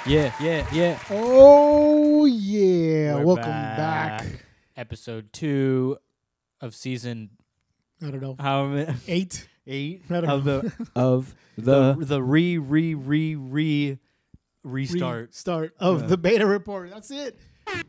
Yeah. Oh, yeah. We're Welcome back. Episode 2 of season I don't know. how many? 8? 8 I don't of know. the restart. Restart of Yeah. the beta report. That's it.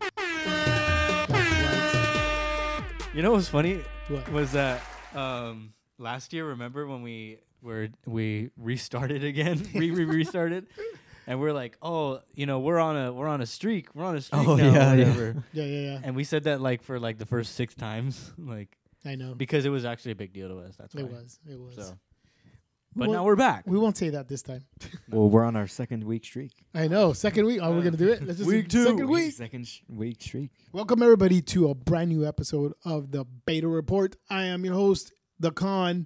You know what's funny What? was that last year, remember when we restarted again? restarted. And we're like, oh, we're on a streak. We're on a streak Oh, now, yeah, or yeah. whatever. Yeah. And we said that for the first 6 times, I know. because it was actually a big deal to us. That's why. It was. So, We but won't- now we're back. We won't say that this time. Well, we're on our second week streak. I know. Second week. Oh, we're going to do it? Let's just Week do 2. Second week. Second week streak. Welcome, everybody, to a brand new episode of the Beta Report. I am your host, The Con.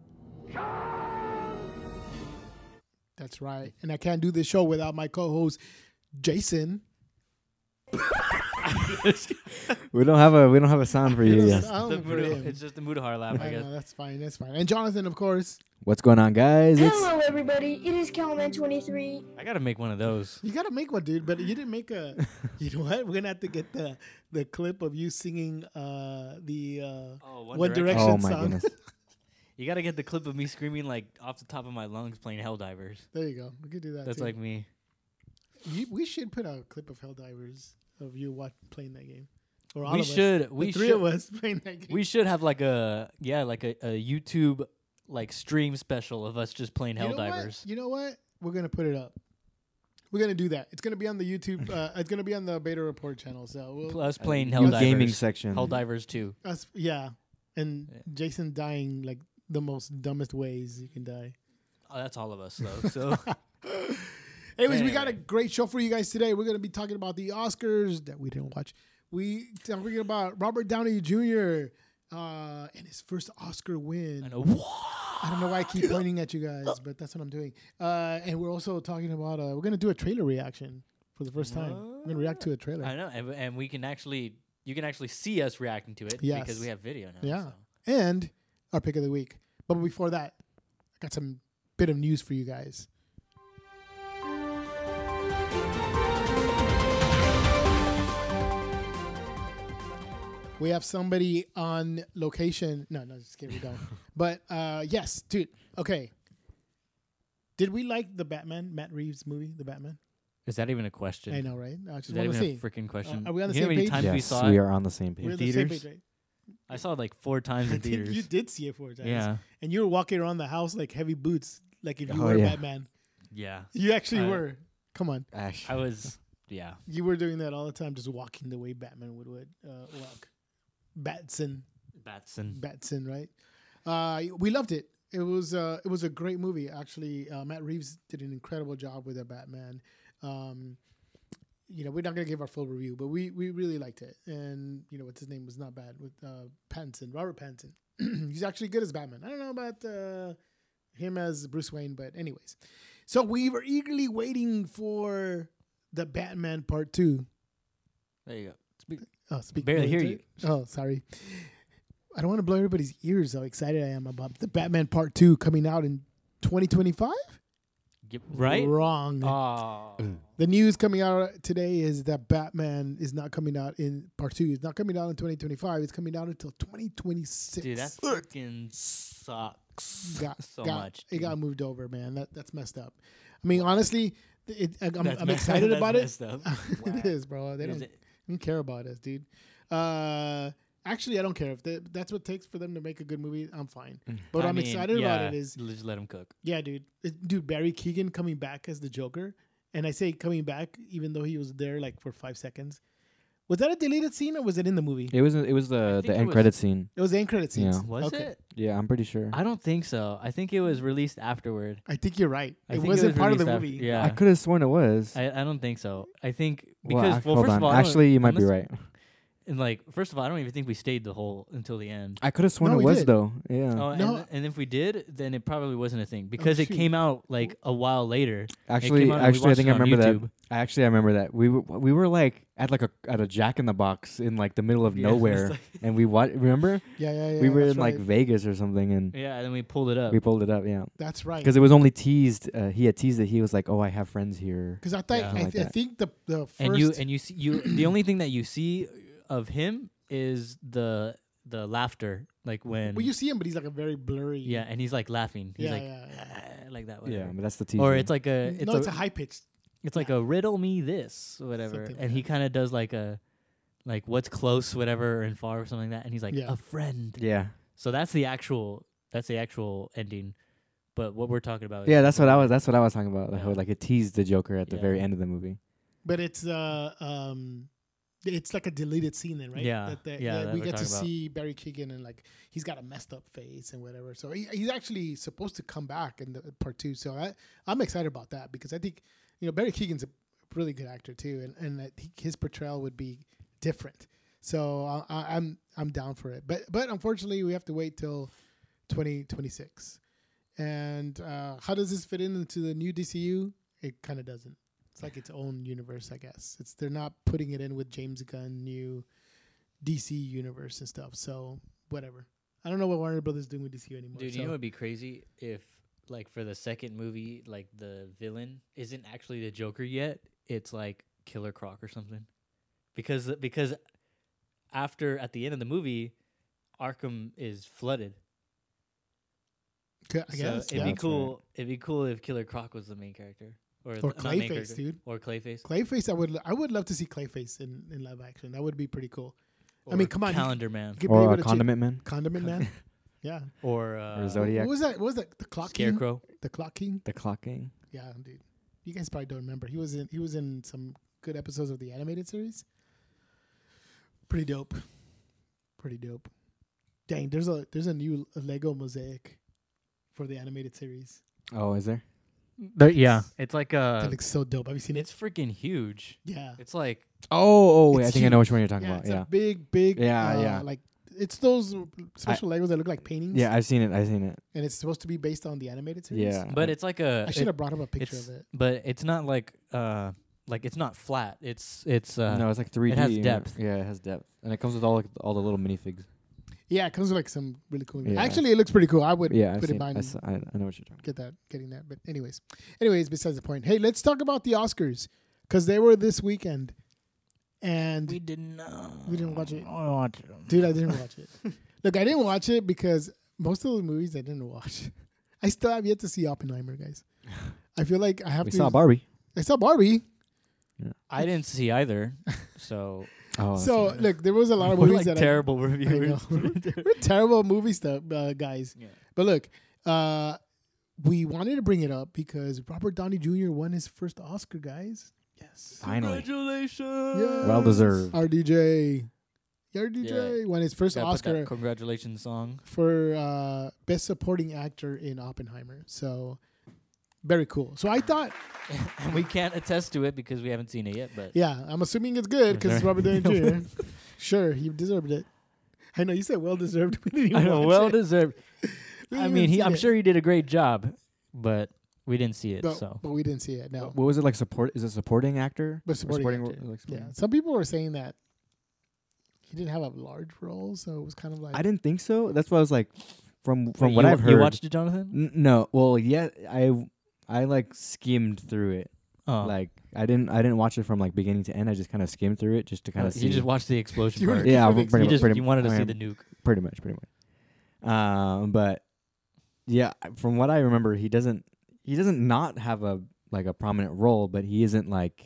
That's right. And I can't do this show without my co-host, Jason. We don't have a sound for you yet. It's just the Mudahar laugh, I I guess. know, that's fine. That's fine. And Jonathan, of course. What's going on, guys? Hello, everybody. It is Calman23. I gotta make one of those. You got to make one, dude. But you didn't make a... You know what? We're going to have to get the clip of you singing the One Direction Oh my song. goodness. You gotta get the clip of me screaming off the top of my lungs playing Helldivers. There you go. We could do that, That's too. like me. We should put a clip of Helldivers of you playing that game. Or all We of us. should. The We three should. of us playing that game. We should have a YouTube stream special of us just playing Helldivers. You know what? We're gonna put it up. We're gonna do that. It's gonna be on the YouTube. It's gonna be on the Beta Report channel. So we'll Us playing New Helldivers. gaming section. Helldivers 2. and Yeah. Jason dying like the most dumbest ways you can die. Oh, that's all of us though. So Anyways, we got a Anyway. great show for you guys today. We're gonna be talking about the Oscars that we didn't watch. We talking about Robert Downey Jr. And his first Oscar win. I know. I don't know why I keep pointing at you guys, but that's what I'm doing. And we're also talking about we're gonna do a trailer reaction for the first time. We're gonna react to a trailer. I know, and you can actually see us reacting to it Yes. because we have video now. Yeah. so. And our pick of the week. But before that, I got some bit of news for you guys. We have somebody on location. No, just kidding. We don't. But yes, dude. Okay. Did we like the Batman, Matt Reeves movie, The Batman? Is that even a question? I know, right? I Is just that want even to a see. freaking question? are we on the You know same how many page? times we Yes, saw we it? are on the same We're page. on the same theaters? page, right? I saw it 4 times I in think theaters. you did see it 4 times. Yeah, And you were walking around the house like heavy boots, like if you Oh, were yeah. Batman. yeah. You actually I- were. Come on. Ash. I was. Yeah. You were doing that all the time, just walking the way Batman would walk. Batson, right? We loved it. It was a great movie. Actually, Matt Reeves did an incredible job with the Batman. We're not gonna give our full review, but we really liked it. And what's his name was not bad with Pattinson, Robert Pattinson. He's actually good as Batman. I don't know about him as Bruce Wayne, but anyways. So we were eagerly waiting for the Batman Part 2. There you go. Speak. Oh, speak Barely into hear it. Oh, sorry. I don't want to blow everybody's ears how excited I am about the Batman Part 2 coming out in 2025. Right? Wrong. Oh. The news coming out today is that Batman is not coming out in Part 2. It's not coming out in 2025. It's coming out until 2026. Dude, that freaking sucks so much. It dude. got moved over, man. That's messed up. I mean, honestly, I'm That's excited about it. messed up. It is, bro. They Is don't. it? Don't care about us, dude. Actually, I don't care if that's what it takes for them to make a good movie. I'm fine. But I I'm mean, excited about yeah, it is, just let him cook. yeah, dude. Dude, Barry Keoghan coming back as the Joker, and I say coming back even though he was there for 5 seconds. Was that a deleted scene or was it in the movie? It was the think the it end was- credit scene. It was the end credit scenes. Yeah. Was Okay. it? Yeah, I'm pretty sure. I don't think so. I think it was released afterward. I think you're right. I It think wasn't was part of the released movie. after- Yeah. I could have sworn it was. I don't think so. I think Well, because hold first on. of all, Actually, you might be unless- right. And like, first of all, I don't even think we stayed until the end. I could have sworn No, it we was did. though. Yeah. Oh, No. and if we did, then it probably wasn't a thing because it shoot. came out like a while later. Actually, came out and we I watched think it I on remember that. YouTube. I remember that we were like at a Jack in the Box in like the middle of Yeah, it's nowhere, like- and we remember Yeah. we were that's in like right. Vegas or something, and Yeah, and then we pulled it up. we pulled it up. Yeah, That's right. because it was only teased. He had teased it. He was like, "Oh, I have friends here." Because I thought Yeah. I, Like I that. think the first and you see the only thing that you see of him is the laughter, like when well, you see him, but he's like a very blurry. yeah, and he's like laughing. He's Yeah, like yeah. like that. Yeah, Whatever. but that's the teaser. Or it's like a No, it's a high pitched. it's like a riddle me this whatever, Something and like he that. kind of does like a like what's close whatever and far or something like that, and he's like Yeah. a friend. yeah, So that's the actual ending. But what we're talking about, yeah. is That's what I was talking about. Yeah. Like it teased the Joker at the very Yeah. end of the movie. But it's like a deleted scene then, right? Yeah, that that we we're get to talking about. see Barry Keoghan and like he's got a messed up face and whatever. So he's actually supposed to come back in the part 2. So I'm excited about that because I think Barry Keoghan's a really good actor too, and I think his portrayal would be different. So I'm down for it. But unfortunately we have to wait till 2026. And how does this fit into the new DCU? It kind of doesn't. It's like its own universe, I guess. They're not putting it in with James Gunn new DC universe and stuff. So whatever. I don't know what Warner Brothers is doing with DCU anymore. dude, so. you know what'd be crazy if like for the second movie, like the villain isn't actually the Joker yet. It's like Killer Croc or something, because at the end of the movie, Arkham is flooded. I guess. So it'd be cool. It'd be cool if Killer Croc was the main character, or not main Clayface, character, dude. or Clayface. Clayface, I would love to see Clayface in live action. That would be pretty cool. Or I mean, come on, Calendar Man, Give me Or what a a Condiment Man, Condiment Man. Yeah. or or Zodiac, What was that? The Clock King? Scarecrow. The Clock King? the Clock King. Yeah, dude. You guys probably don't remember. He was in some good episodes of the animated series. Pretty dope. Dang, there's a new Lego mosaic for the animated series. Oh, is there? Yeah, it's like That looks so dope. Have you seen it? it's freaking huge. Yeah. It's like Oh, I It's think I know huge. which one you're talking Yeah, about. it's Yeah, a big Yeah. like it's those special Legos that look like paintings. yeah, I've seen it. And it's supposed to be based on the animated series. Yeah, but it's like a. I should have brought up a picture of it. But it's not like it's not flat. It's no, it's like 3D. it has and depth. Yeah, it has depth, and it comes with all the little minifigs. Yeah, it comes with like some really cool. Yeah. Actually, it looks pretty cool. I would Yeah, I've put it seen. behind. I know what you're talking Getting that. But anyways, besides the point. Hey, let's talk about the Oscars because they were this weekend, and we didn't. we didn't watch it. I watched it. Dude, I didn't watch it. Look, I didn't watch it because most of the movies I didn't watch. I still have yet to see Oppenheimer, guys. I feel like I have We to. saw Barbie. I saw Barbie. I didn't see either. So Oh, So that's look, there was a lot of we're movies like that terrible I reviewers. know. We're terrible movie stuff, guys. Yeah. But look, we wanted to bring it up because Robert Downey Jr. won his first Oscar, guys. Yes. finally Congratulations. Yes. well deserved. RDJ won his first Gotta put Oscar that congratulations song. for Best Supporting Actor in Oppenheimer. So very cool. So I thought, And we can't attest to it because we haven't seen it yet. But yeah, I'm assuming it's good because it's Robert Downey Jr. Sure, he deserved it. I know you said well deserved. We didn't even I know, watch well it. deserved. We I didn't mean, even see I'm it. sure he did a great job, but we didn't see it. But, So but we didn't see it. No. What was it like? Is it supporting actor? But Or supporting actor. like Yeah, supporting- some people were saying that he didn't have a large role, so it was kind of like I didn't think so. That's why I was like, from Wait, what you, I've heard. you watched it, Jonathan? No, well, yeah, I like skimmed through it. Oh, Like I didn't watch it from like beginning to end. I just kind of skimmed through it just to kind of see. you just watched the explosion You were- part. yeah, You You wanted to see the nuke. pretty much. But yeah, from what I remember, he doesn't not have a prominent role, but he isn't like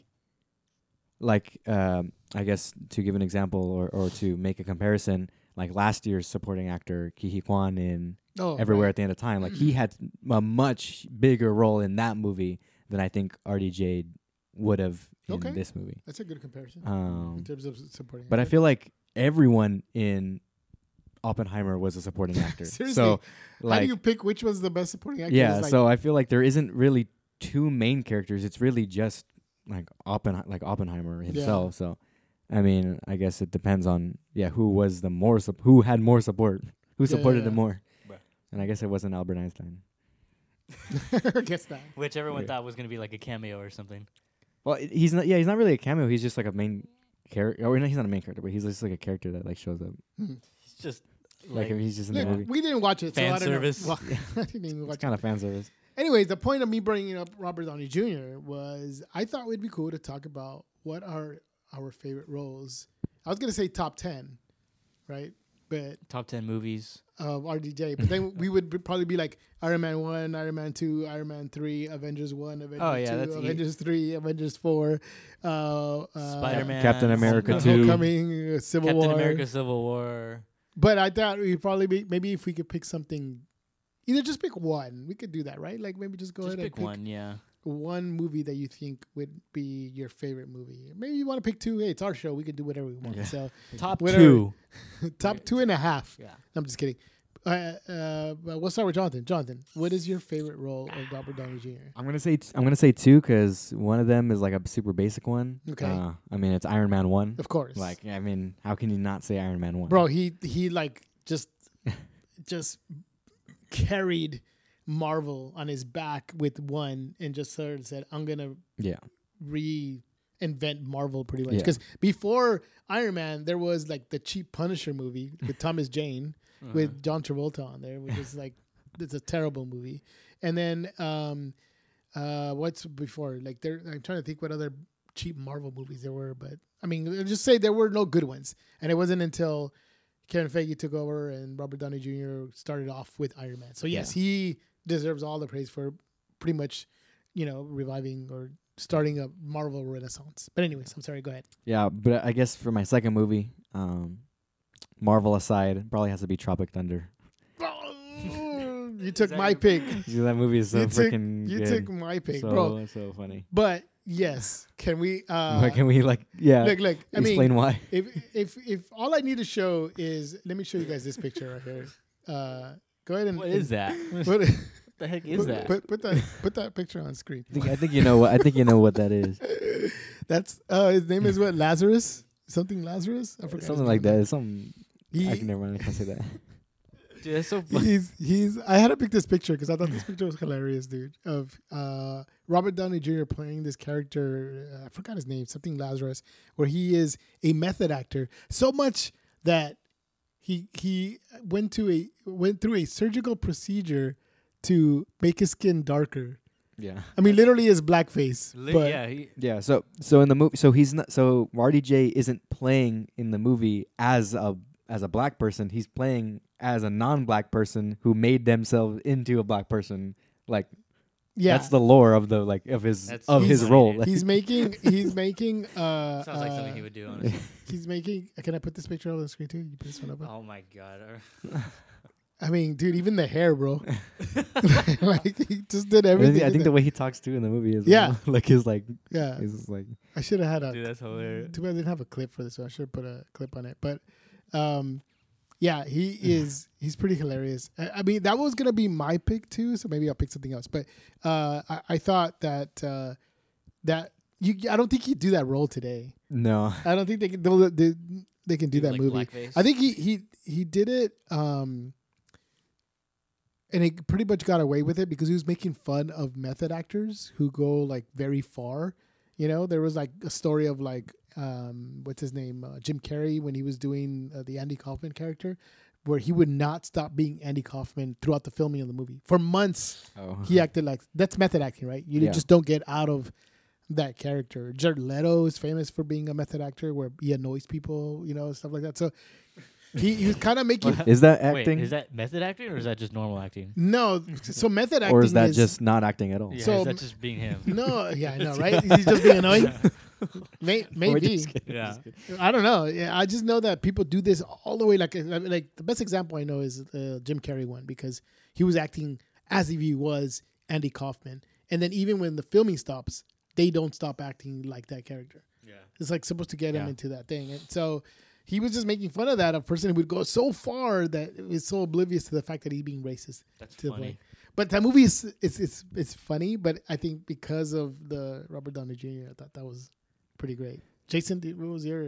I guess to give an example or to make a comparison, like last year's supporting actor Ke Huy Quan in Everywhere at the End of Time, like he had a much bigger role in that movie than I think RDJ would have in Okay. this movie. That's a good comparison in terms of supporting. But I actor. feel like everyone in Oppenheimer was a supporting actor. Seriously? So, how like, do you pick which was the best supporting actor? yeah. It's like, So I feel like there isn't really two main characters. It's really just like Oppenheimer himself. So I mean, I guess it depends on who was the more who had more support, who supported him more, Bruh. and I guess it wasn't Albert Einstein. I guess that. Which everyone Yeah. thought was gonna be like a cameo or something. Well, he's not. Yeah, he's not really a cameo. He's just like a main character. Or no, he's not a main character, but he's just like a character that like shows up. It's just Like, he's just in Look, the movie. we didn't watch it, Fan so I don't service. know. Well, I didn't even watch It's kind of fan service. Anyways, the point of me bringing up Robert Downey Jr. was I thought it'd be cool to talk about what are our favorite roles. I was gonna say top 10, right? But top 10 movies. of RDJ, but then we would probably be like Iron Man 1, Iron Man 2, Iron Man 3, Avengers 1, Avengers Oh, yeah, 2, that's Avengers 3, Avengers 4, Spider-Man, Captain America 2. Homecoming, Civil Captain War. America: Civil War. But I thought we'd probably be, maybe if we could pick something, either just pick one. We could do that, right? Like maybe just go Just ahead and pick one, yeah. one movie that you think would be your favorite movie. Maybe you want to pick two. Hey, it's our show. We can do whatever we want. Yeah. So Top Whatever. 2. top 2.5. Yeah. I'm just kidding. But we'll start with Jonathan. Jonathan, what is your favorite role of Robert Downey Jr.? I'm gonna say two because one of them is like a super basic one. Okay. I mean, it's Iron Man 1. Of course. Like, I mean, how can you not say Iron Man 1? Bro, he like just carried Marvel on his back with one and just sort of said, I'm gonna Yeah. reinvent Marvel pretty much. Yeah. Because before Iron Man, there was like the cheap Punisher movie with Thomas Jane with John Travolta on there, which is like it's a terrible movie. And then what's before? Like I'm trying to think what other cheap Marvel movies there were, but I mean, let's just say there were no good ones. And it wasn't until Kevin Feige took over and Robert Downey Jr. started off with Iron Man. So yes, he deserves all the praise for pretty much, reviving or starting a Marvel renaissance. But anyways, I'm sorry, go ahead. Yeah, but I guess for my second movie, Marvel aside, probably has to be Tropic Thunder. You took my pick. That movie is so You took- freaking You good. took my pick, so, bro. So funny. But yes, can we Can we look? look, I mean, explain why? if all I need to show is, let me show you guys this picture right here. Go ahead and What is that? Put, What the heck is that? put that picture on screen. I think you know what. I think you know what that is. That's his name is what, Lazarus? Something Lazarus? I forgot. his Something like name. that. It's some. He- I can never mind. I can't say that. Dude, that's so funny. He's I had to pick this picture because I thought this picture was hilarious, dude. Of Robert Downey Jr. playing this character, I forgot his name, something Lazarus, where he is a method actor. So much that he went through a surgical procedure to make his skin darker. Yeah. I mean, literally his blackface. But Yeah, he, Yeah. So in the movie, so he's not. So RDJ isn't playing in the movie as a black person. He's playing as a non-black person who made themselves into a black person. Like, yeah, that's the lore of the of his That's his funny, role. dude. he's making sounds like something he would do, honestly. He's making. Can I put this picture on the screen too? You put this one up. Oh my god. I mean, dude, even the hair, bro. Like he just did I everything. think the way he talks too in the movie is Yeah. like his like yeah, he's just like I should have had a. Dude, that's hilarious. Too bad I didn't have a clip for this. So I should have put a clip on it. But, yeah, he's pretty hilarious. I mean, that was gonna be my pick too. So maybe I'll pick something else. But I thought that I don't think he'd do that role today. no. I don't think they can they can do that like movie. blackface? I think he did it. And he pretty much got away with it because he was making fun of method actors who go like very far. There was like a story of like, what's his name? Jim Carrey, when he was doing the Andy Kaufman character, where he would not stop being Andy Kaufman throughout the filming of the movie. For months, Oh. he acted like, that's method acting, right? You Yeah. just don't get out of that character. Jared Leto is famous for being a method actor where he annoys people, stuff like that. So he was kind of making... Is that Wait, acting? is that method acting or is that just normal acting? No, so method acting or is that just not acting at all? Yeah, So- is that just being him? No, yeah, I know, right? He's just being annoying. Maybe. Yeah. I don't know. Yeah, I just know that people do this all the way. Like the best example I know is Jim Carrey one, because he was acting as if he was Andy Kaufman, and then even when the filming stops, they don't stop acting like that character. Yeah. It's like supposed to get him Yeah. into that thing, and so he was just making fun of that. A person who would go so far that it was so oblivious to the fact that he's being racist. That's To the funny. point. But that movie is it's funny, but I think because of the Robert Downey Jr., I thought that was pretty great. Jason, what was your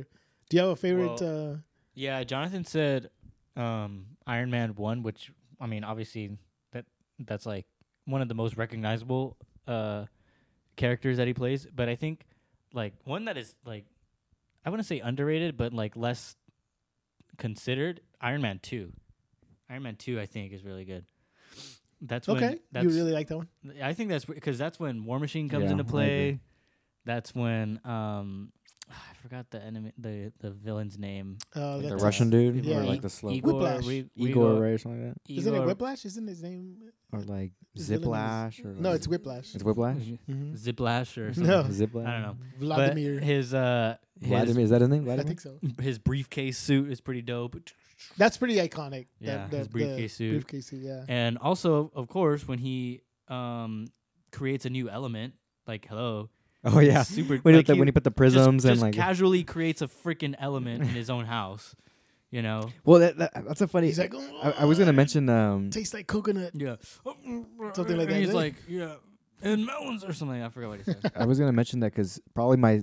Do you have a favorite? Yeah, Jonathan said Iron Man 1, which I mean, obviously that's like one of the most recognizable characters that he plays, but I think like one that is like I wouldn't say underrated, but like less considered, Iron Man 2. Iron Man 2 I think is really good. That's when okay. You really like that one? I think that's because that's when War Machine comes Yeah, into I play. agree. That's when I forgot the enemy, the villain's name. Like the That's, Russian dude, yeah, or like the slow Whiplash. Igor Ray or something like that, Isn't it Whiplash? Isn't his name? or like His villain Ziplash, or No, like it's Whiplash. It's Whiplash. Mhm. Ziplash or something. No. Ziplash. I don't know. Vladimir. But his Vladimir, is that his name? I Vladimir? think so. his briefcase suit is pretty dope. That's pretty iconic. Yeah, the his briefcase suit. Briefcase suit, yeah. And also, of course, when he creates a new element, like hello, Oh yeah. it's super. When, like, when he put the prisms just and like. casually creates a freaking element in his own house, you know. Well, that's a funny. He's like, I was gonna mention. tastes like coconut. Yeah, Something like that, And he's eh? like, yeah, and melons or something. I forgot what he said. I was gonna mention that because probably my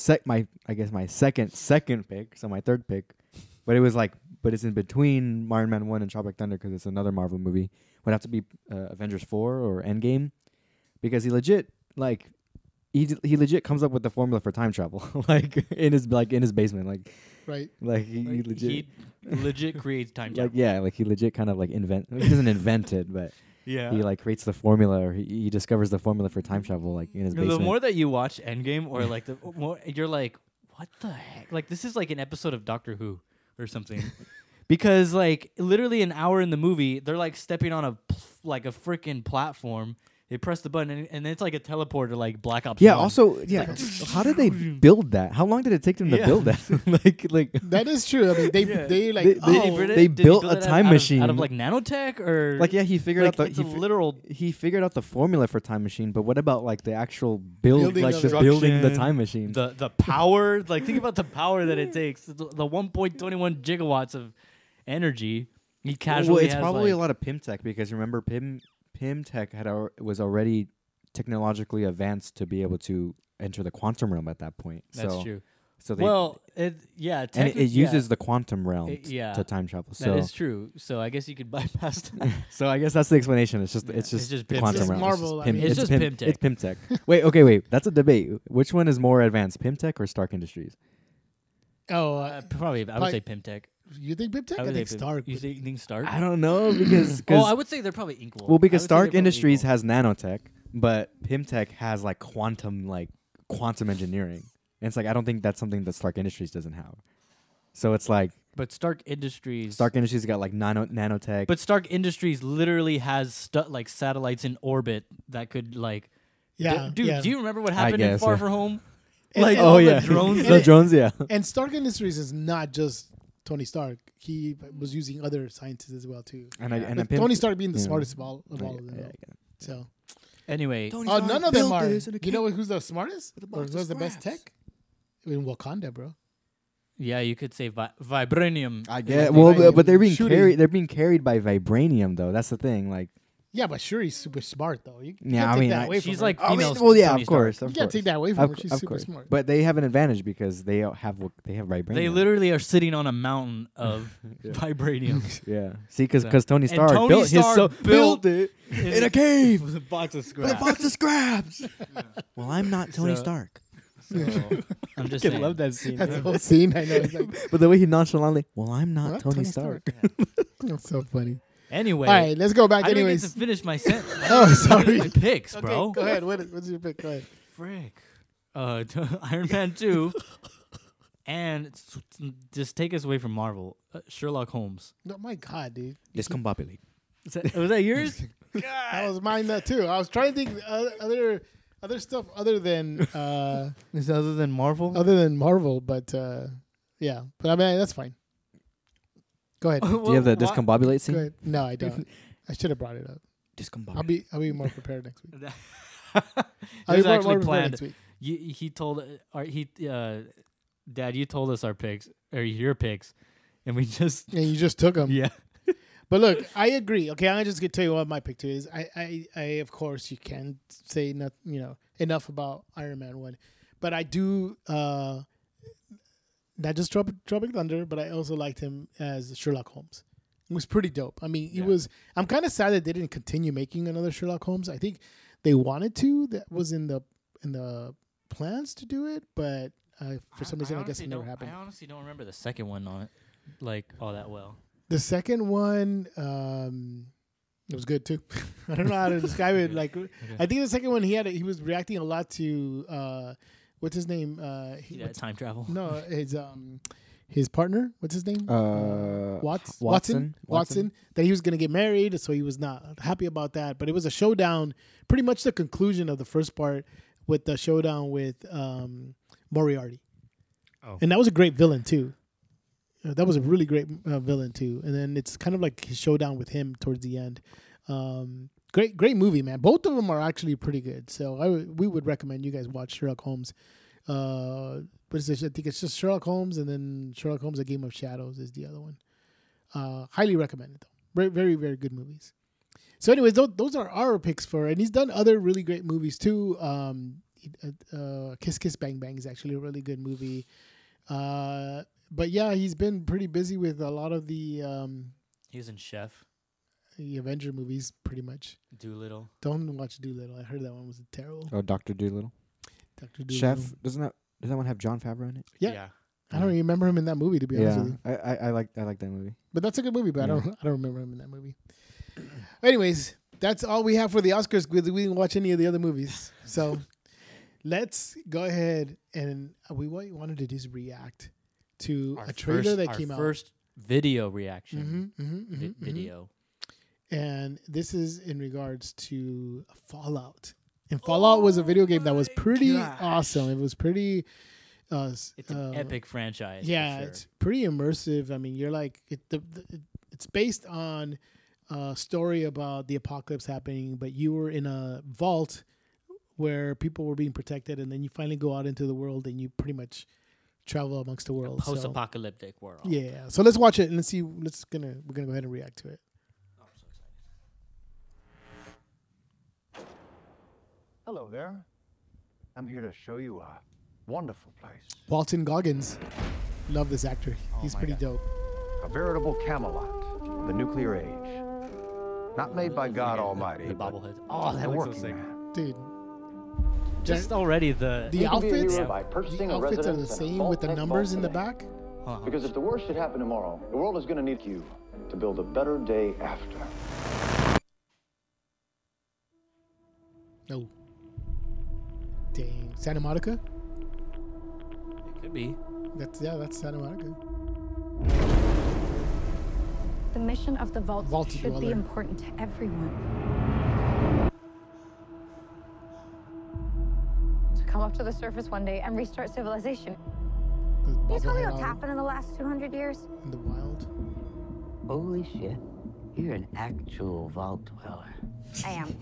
second pick, so my third pick, but it's in between Iron Man 1 and Tropic Thunder because it's another Marvel movie. Would have to be Avengers 4 or Endgame, because he legit comes up with the formula for time travel, like in his basement, Right. he legit. He legit creates time travel. He legit kind of he doesn't invent it, but Yeah. he creates the formula, or he discovers the formula for time travel in his The basement. more that you watch Endgame, or the more you're like, what the heck? Like this is like an episode of Doctor Who or something. Because literally an hour in the movie, they're stepping on a freaking platform. They press the button and it's like a teleporter, like Black Ops. Yeah. 1. Also, how did they build that? How long did it take them to build that? That is true. I mean, they They built a time machine out of nanotech, or he figured out it's a literal. he figured out the formula for time machine, but what about the actual build, Building of it. building the time machine? The power, think about the power that it takes. The 1.21 gigawatts of energy. He casually it's has probably a lot of Pimtech, because remember Pimtech was already technologically advanced to be able to enter the quantum realm at that point. That's so, true. So they, and it uses the quantum realm to time travel. That So is true. So I guess you could bypass that. so I guess that's the explanation. It's just just the Pimtech. quantum It's realm. Marvel, I mean. It's just Pimtech. It's Pimtech. wait. That's a debate. Which one is more advanced, Pimtech or Stark Industries? Probably, I would say Pimtech. You think Pimtech? I think Stark. You think Stark? I don't know, because Well, I would say they're probably equal. well, because I would say Stark they're probably Industries equal. has nanotech, but Pimtech has quantum engineering. And it's I don't think that's something that Stark Industries doesn't have. So it's But Stark Industries. Stark Industries got nanotech. But Stark Industries literally has satellites in orbit that could Yeah, dude. yeah. Do you remember what happened in guess, Far yeah. From Home? And- All and- the drones. the drones, yeah. And Stark Industries is not just Tony Stark. He was using other scientists as well too. And Tony Stark being the yeah. smartest of all of them. Yeah, though. I get it. So, Anyway, none of them are. You know who's the smartest? Or who's the best tech? In Wakanda, bro. yeah, you could say vibranium. I get the well, vibranium but they're being shooting. carried. They're being carried by vibranium, though. That's the thing. Yeah, but sure, he's super smart though. You Yeah, can't I take mean, that away she's from her. female. well, yeah, Tony of course, Stark. You can't take that away from her. She's Of super course. smart. But they have an advantage because they have vibranium. They literally are sitting on a mountain of Yeah. vibranium. Yeah. See, because Tony And Stark Tony built Stark built it in a cave with a box of with a scraps. box of scraps. Well, I'm not Tony So- Stark. So, I'm just I saying. love that scene. That's the whole scene. I know. It's But the way he nonchalantly, well, I'm not What? Tony Stark. That's so funny. Anyway, All right, let's go back. I didn't get Anyways. to finish my sentence. Oh, sorry. My picks, Okay, bro. go ahead. What's your pick? Go ahead. Frick. Iron Man 2. And just take us away from Marvel. Sherlock Holmes. No, my God, dude. Discombobulate. Was that yours? That was mine. That too. I was trying to think other stuff other than Is that other than Marvel? Marvel, but yeah. But I mean that's fine. Go ahead. Do you have the discombobulate Go scene? ahead. No, I don't. I should have brought it up. Discombobulate. I'll be more prepared next week. It I'll was be more actually prepared planned. next week. He told Dad, you told us our picks or your picks, and we just And you just took them. yeah. But look, I agree. Okay, I'm just gonna tell you what my pick two is. I of course you can't say enough about Iron Man 1, but I do. not just Tropic Thunder, but I also liked him as Sherlock Holmes. It was pretty dope. I mean, I'm kind of sad that they didn't continue making another Sherlock Holmes. I think they wanted to. That was in the plans to do it, but for some reason, I guess it never happened. I honestly don't remember the second one on it, like all that well. The second one, it was good too. I don't know how to describe it. Like, I think the second one he was reacting a lot to what's his name? Time travel. No, his partner. What's his name? Watson. That he was gonna get married, so he was not happy about that. But it was a showdown, pretty much the conclusion of the first part with the showdown with Moriarty. Oh. And that was a great villain too. That was a really great villain too. And then it's kind of like his showdown with him towards the end. Great movie, man. Both of them are actually pretty good. So we would recommend you guys watch Sherlock Holmes. I think it's just Sherlock Holmes, and then Sherlock Holmes: A Game of Shadows is the other one. Highly recommended though. Very, very, very good movies. So, anyways, those are our picks for, and he's done other really great movies too. Kiss Kiss Bang Bang is actually a really good movie. But yeah, he's been pretty busy with a lot of the. He was in Chef. The Avenger movies, pretty much. Doolittle. Don't watch Doolittle. I heard that one was terrible. Oh, Dr. Doolittle. Dr. Doolittle. Chef, does that one have John Favreau in it? Yeah. I don't remember him in that movie, to be honest with you. I like that movie. But that's a good movie, but I don't remember him in that movie. Anyways, that's all we have for the Oscars. We didn't watch any of the other movies. So let's go ahead, and what we wanted to do is react to a trailer that came out. Our first video reaction. Video. And this is in regards to Fallout. And Fallout was a video game that was pretty awesome. It was pretty... it's an epic franchise. Yeah, for sure. It's pretty immersive. I mean, you're like... it's based on a story about the apocalypse happening, but you were in a vault where people were being protected, and then you finally go out into the world, and you pretty much travel amongst the world. Post-apocalyptic world. Yeah. So let's watch it, and let's see. We're gonna go ahead and react to it. Hello there. I'm here to show you a wonderful place. Walton Goggins. Love this actor. He's pretty dope. A veritable Camelot of the nuclear age. Not made by God Almighty. The bobblehead. Oh, that looks so sick. Dude. Just already the outfits. The outfits are the same with the numbers in the back. Because if the worst should happen tomorrow, the world is going to need you to build a better day after. No. Dang. Santa Monica? It could be. That's Santa Monica. The mission of the vault should be important to everyone. To come up to the surface one day and restart civilization. Can you tell me what's happened in the last 200 years? In the wild. Holy shit. You're an actual vault dweller. I am.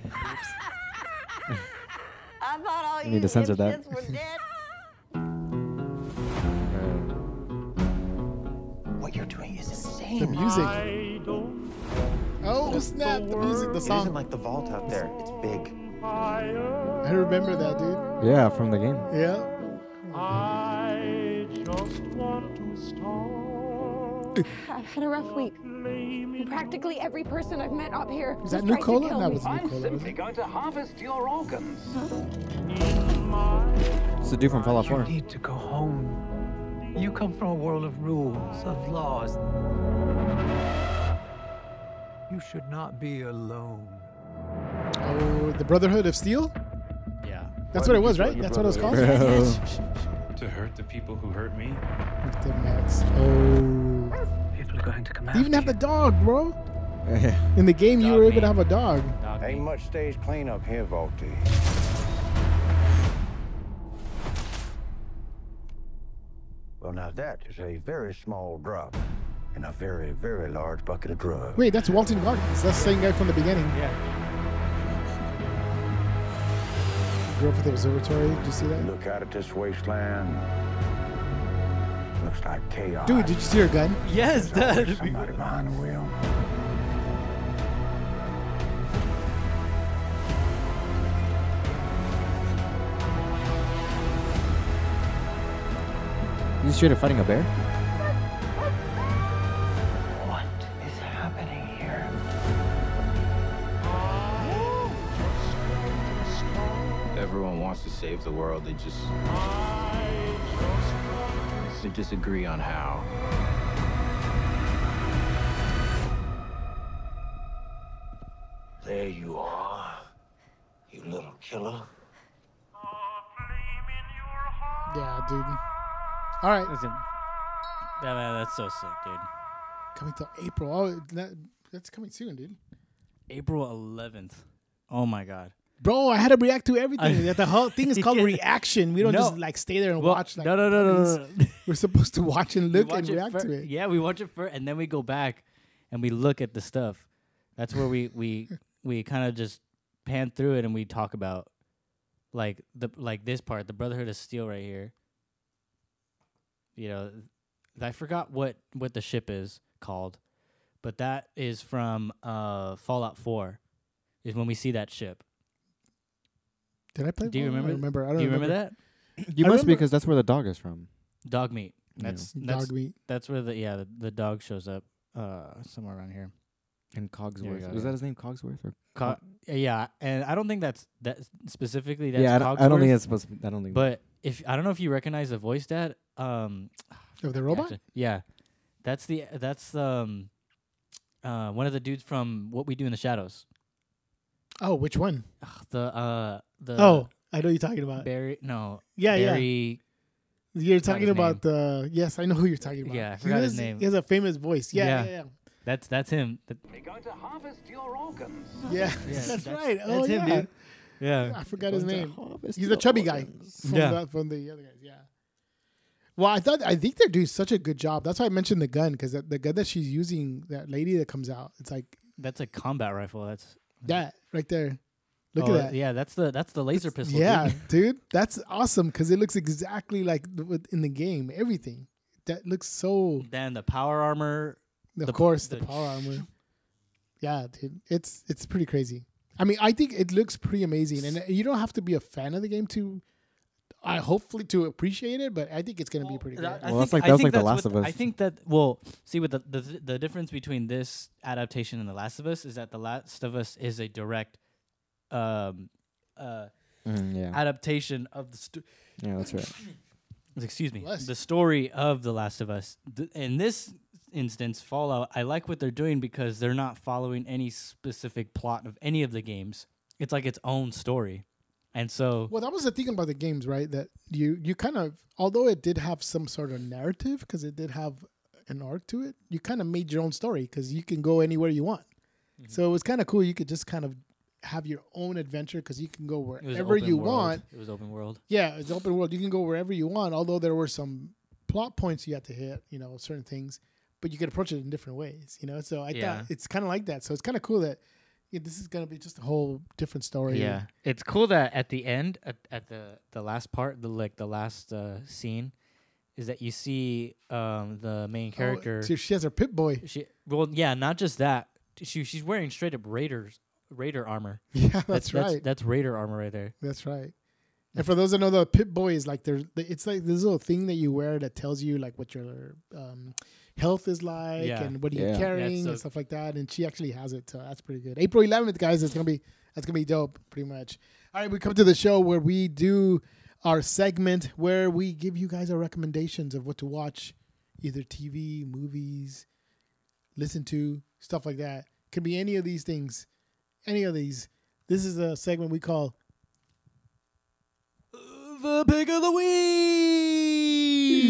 I thought all you need to censor that. Were dead. What you're doing is insane. The music. Oh, snap. The music, the song. It isn't like the vault out there. It's big. I remember that, dude. Yeah, from the game. Yeah. I just want to start. I've had a rough week. Practically every person I've met up here. Is that Nucola? That was Nucola. I'm simply going to harvest your organs. It's the dude from Fallout 4. You need to go home. You come from a world of rules, of laws. You should not be alone. Oh, the Brotherhood of Steel? Yeah. That's what it was, right? That's what it was called? To hurt the people who hurt me. The Max. Oh. People are going to come out. You even have the dog, bro. In the game, you were able to have a dog. Ain't much stage cleanup here, Volty. Well, now that is a very small drop in a very, very large bucket of drugs. Wait, that's Walton Goggins. That's the same guy from the beginning. Yeah. Grew up at the observatory. Did you see that? Look out at this wasteland. Looks like chaos. Dude, did you see her gun? Yes, There's somebody behind the wheel. You he straight up fighting a bear? What is happening here? Everyone wants to save the world. They just agree on how. There you are, you little killer. Yeah, dude. All right. Listen, man, that's so sick, dude. Coming to April. Oh, that's coming soon, dude. April 11th. Oh my God. Bro, I had to react to everything. The whole thing is called reaction. We don't just like stay there and watch. Like, no. We're supposed to watch and look and react to it. Yeah, we watch it first, and then we go back and we look at the stuff. That's where we kind of just pan through it and we talk about like this part, the Brotherhood of Steel right here. You know, I forgot what the ship is called, but that is from Fallout 4. Is when we see that ship. Did I play? Do you remember? I don't Do you remember that? You must because that's where the dog is from. Dog meat. That's dog meat. That's where the dog shows up somewhere around here. And Cogsworth. Is that his name, Cogsworth? Or yeah, and I don't think that's specifically. That's Cogsworth. I don't think it's supposed to be. I don't think. But I don't know if you recognize the voice, Dad. Of the robot? Yeah, that's one of the dudes from What We Do in the Shadows. Oh, which one? The I know who you're talking about. Barry. No. Yeah, Barry. Yeah. You're talking about the. Yes, I know who you're talking about. Yeah, I forgot his name. He has a famous voice. Yeah. That's him. We're going to harvest your organs. Yeah, that's right. That's him, dude. Yeah. I forgot his name. He's the chubby guy from the other guys. Yeah. Well, I think they're doing such a good job. That's why I mentioned the gun, because the gun that she's using, that lady that comes out, it's like that's a combat rifle. That's that right there. Look at that. Yeah, that's the laser pistol. Yeah, dude, that's awesome because it looks exactly like in the game. Everything that looks so. Then the power armor. Of course, the power armor. Yeah, dude, it's pretty crazy. I mean, I think it looks pretty amazing, and you don't have to be a fan of the game to, hopefully to appreciate it. But I think it's gonna be pretty good. Well, that's like The Last of Us. I think that see with the difference between this adaptation and The Last of Us is that The Last of Us is a direct, adaptation of the. Yeah, that's right. Excuse me. The story of The Last of Us. In this instance, Fallout, I like what they're doing because they're not following any specific plot of any of the games. It's like its own story. And so... Well, that was the thing about the games, right? That you kind of... Although it did have some sort of narrative, because it did have an arc to it, you kind of made your own story because you can go anywhere you want. Mm-hmm. So it was kind of cool. You could just kind of have your own adventure because you can go wherever you want. It was open world. Yeah, it's open world. You can go wherever you want, although there were some plot points you had to hit, certain things. But you could approach it in different ways, So I thought it's kind of like that. So it's kind of cool that this is going to be just a whole different story. Yeah. It's cool that at the end, at the last part, the last scene, is that you see the main character. So she has her Pip-Boy. Not just that. She's wearing straight up Raider armor. Yeah, that's right. That's Raider armor right there. That's right. And for those that know, the Pip-Boy is like it's like this little thing that you wear that tells you like what your health is like and what you're carrying and stuff like that. And she actually has it, so that's pretty good. April 11th, guys, that's gonna be dope, pretty much. All right, we come to the show where we do our segment where we give you guys our recommendations of what to watch, either TV, movies, listen to, stuff like that. Could be any of these things, any of these. This is a segment we call the Pick of the Week.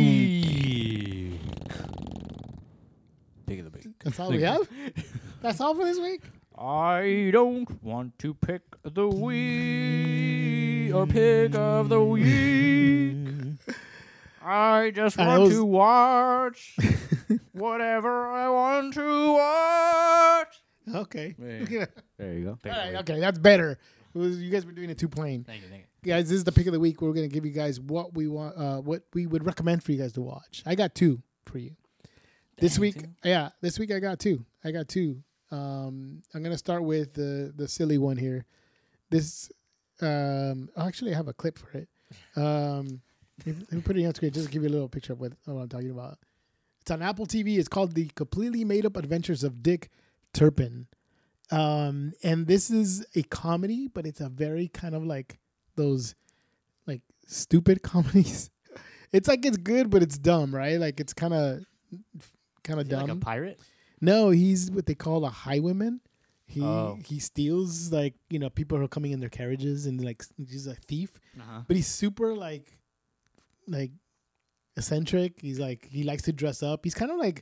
Pick of the Week. That's all we have? That's all for this week? I don't want to pick the week or pick of the week. I just want to watch whatever I want to watch. Okay. There you go. All right, okay, that's better. You guys were doing it too plain. Thank you. Guys, this is the Pick of the Week. We're going to give you guys what we want, what we would recommend for you guys to watch. I got two for you. This week I got two. I'm going to start with the silly one here. This, actually I have a clip for it. Let me put it on screen just to give you a little picture of what I'm talking about. It's on Apple TV. It's called The Completely Made Up Adventures of Dick Turpin. And this is a comedy, but it's a very kind of like those like stupid comedies. It's like it's good, but it's dumb, right? Like it's kind of dumb. Like a pirate? No, he's what they call a highwayman. He steals like people who are coming in their carriages and like he's a thief, but he's super like eccentric. He's like he likes to dress up. He's kind of like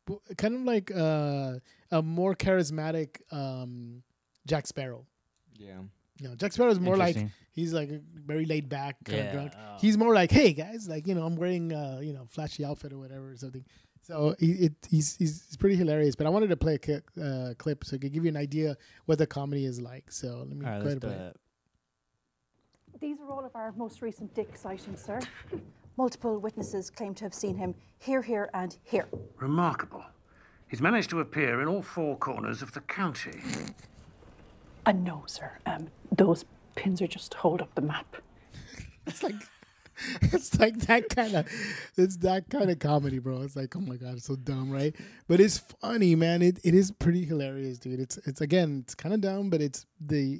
a more charismatic Jack Sparrow. Yeah, Jack Sparrow is more like he's like very laid back, kind of drunk. He's more like, hey guys, like I'm wearing flashy outfit or whatever or something. So he's pretty hilarious. But I wanted to play a clip so I could give you an idea what the comedy is like. So let me go ahead and play it. These are all of our most recent Dick sightings, sir. Multiple witnesses claim to have seen him here, here, and here. Remarkable. He's managed to appear in all 4 corners of the county. No, sir. Those pins are just to hold up the map. It's like that kind of comedy, bro. It's like, oh my god, it's so dumb, right? But it's funny, man. It is pretty hilarious, dude. It's again, it's kind of dumb, but it's the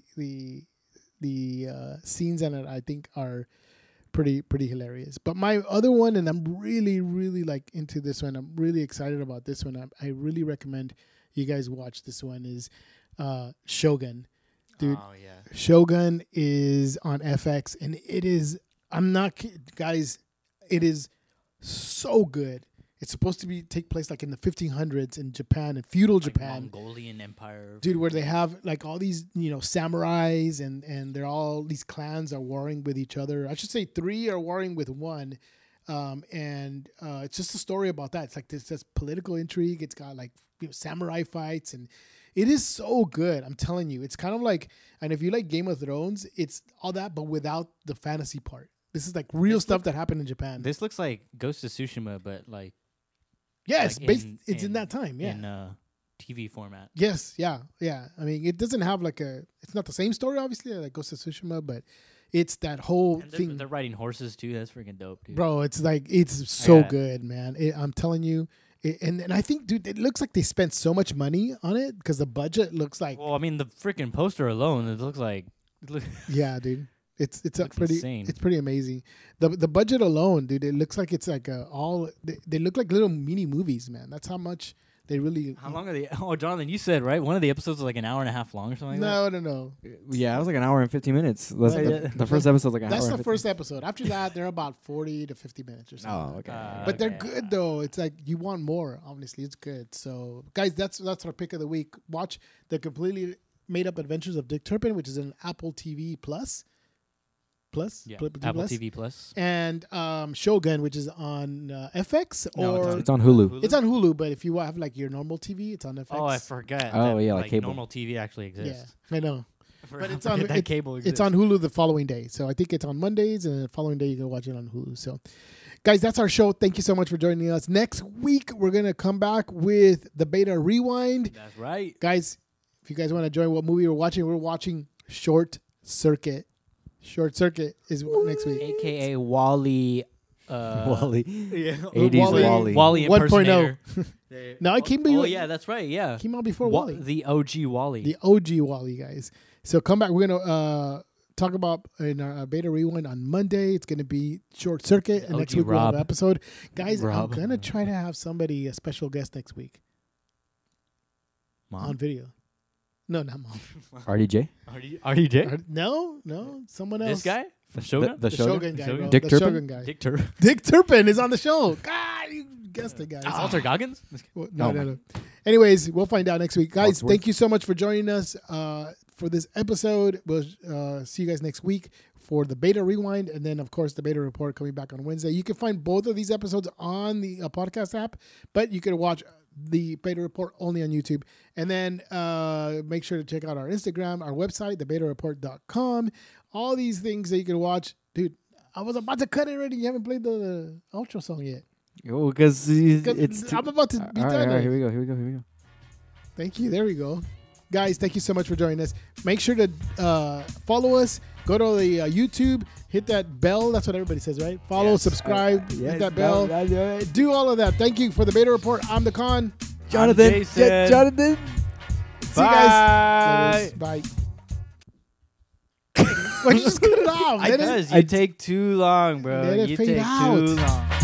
scenes in it I think are pretty hilarious. But my other one, and I'm really like into this one. I'm really excited about this one. I really recommend you guys watch this one. Is Shogun, dude. Oh yeah. Shogun is on FX, and it is. I'm not kidding, guys. It is so good. It's supposed to take place like in the 1500s in Japan, in feudal Japan, Mongolian Empire, dude, where they have like all these samurais and they're all these clans are warring with each other. I should say 3 are warring with 1, and it's just a story about that. It's like this political intrigue. It's got like samurai fights, and it is so good. I'm telling you, it's kind of like, and if you like Game of Thrones, it's all that but without the fantasy part. This is like real stuff that happened in Japan. This looks like Ghost of Tsushima, but like. Yeah, it's based. It's in that time. Yeah, in TV format. Yes, yeah. I mean, it doesn't have like it's not the same story, obviously, like Ghost of Tsushima, but it's that whole thing. They're riding horses too. That's freaking dope, dude. Bro, it's like it's so good, man. I'm telling you, and I think, dude, it looks like they spent so much money on it because the budget looks like. Well, I mean, the freaking poster alone, it looks like. Yeah, dude. It's pretty insane. It's pretty amazing. The budget alone, dude, it looks like it's like they look like little mini movies, man. That's how much they really. How long are they? Oh, Jonathan, you said right. One of the episodes was like an hour and a half long or something. No. Yeah, it was like an hour and 15 minutes. The first episode was like an hour. That's the first episode. After that, they're about 40 to 50 minutes or something. Oh, okay. But they're good though. It's like you want more. Obviously, it's good. So, guys, that's our pick of the week. Watch The Completely Made Up Adventures of Dick Turpin, which is an Apple TV Plus. Apple TV Plus, and Shogun, which is on FX it's on Hulu. It's on Hulu, but if you have like your normal TV, it's on FX. Oh, I forgot. Oh, yeah, like cable. Normal TV actually exists. Yeah, I know. But it's on cable. It's on Hulu the following day, so I think it's on Mondays, and the following day you can watch it on Hulu. So, guys, that's our show. Thank you so much for joining us. Next week we're gonna come back with the Beta Rewind. That's right, guys. If you guys want to join what movie we're watching Short Circuit. Short Circuit is next week. AKA Wally. Wally. Yeah. 80s Wally impersonator. 1.0. No, it came out. Oh, yeah, that's right. Yeah. Came out before Wally. The OG Wally. The OG Wally, guys. So come back. We're going to talk about in our Beta Rewind on Monday. It's going to be Short Circuit. And next week we'll have an episode. Guys, I'm going to try to have somebody, a special guest next week. Mom? On video. No, not Mom. RDJ? RDJ? No, someone else. This guy? The Shogun? The Shogun guy. Bro. Dick the Turpin? Shogun guy. Dick Turpin. Dick Turpin is on the show. God, you guessed it, guys. Walter Goggins? No. Anyways, we'll find out next week. Guys, thank you so much for joining us for this episode. We'll see you guys next week for the Beta Rewind, and then, of course, the Beta Report coming back on Wednesday. You can find both of these episodes on the podcast app, but you can watch the Beta Report only on YouTube. And then make sure to check out our Instagram, our website, thebetareport.com. All these things that you can watch. Dude, I was about to cut it already. You haven't played the outro song yet. Oh, because it's I'm about to be done. All right, here we go. Thank you. There we go. guys, thank you so much for joining us. Make sure to follow us. Go to the YouTube. Hit that bell. That's what everybody says, right? Follow, subscribe, hit that bell. Do all of that. Thank you for the Beta Report. I'm the Con. Jonathan. Jonathan. See you guys. Bye. Why you just cut it off? Because you take too long, bro. Let it You fade take out. too long.